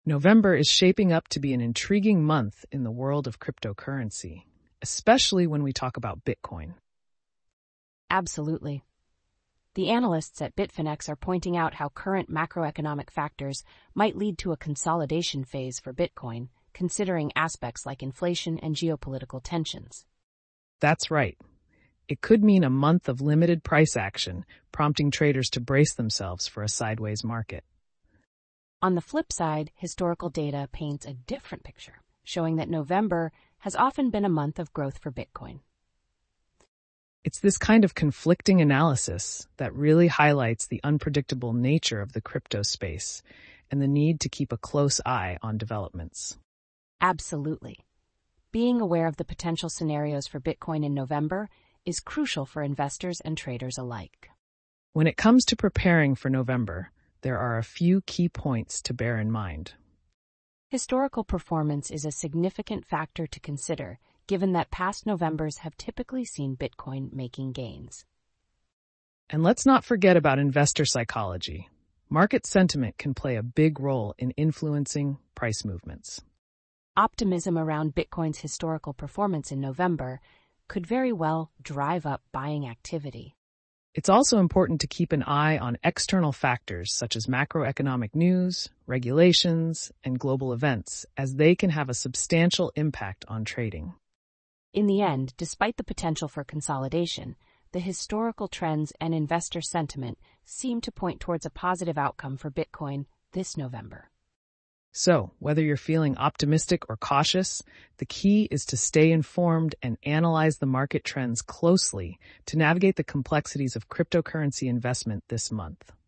November is shaping up to be an intriguing month in the world of cryptocurrency, especially when we talk about Bitcoin. Absolutely. The analysts at Bitfinex are pointing out how current macroeconomic factors might lead to a consolidation phase for Bitcoin, considering aspects like inflation and geopolitical tensions. That's right. It could mean a month of limited price action, prompting traders to brace themselves for a sideways market. On the flip side, historical data paints a different picture, showing that November has often been a month of growth for Bitcoin. It's this kind of conflicting analysis that really highlights the unpredictable nature of the crypto space and the need to keep a close eye on developments. Absolutely. Being aware of the potential scenarios for Bitcoin in November is crucial for investors and traders alike. When it comes to preparing for November, there are a few key points to bear in mind. Historical performance is a significant factor to consider, given that past Novembers have typically seen Bitcoin making gains. And let's not forget about investor psychology. Market sentiment can play a big role in influencing price movements. Optimism around Bitcoin's historical performance in November could very well drive up buying activity. It's also important to keep an eye on external factors such as macroeconomic news, regulations, and global events, as they can have a substantial impact on trading. In the end, despite the potential for consolidation, the historical trends and investor sentiment seem to point towards a positive outcome for Bitcoin this November. So, whether you're feeling optimistic or cautious, the key is to stay informed and analyze the market trends closely to navigate the complexities of cryptocurrency investment this month.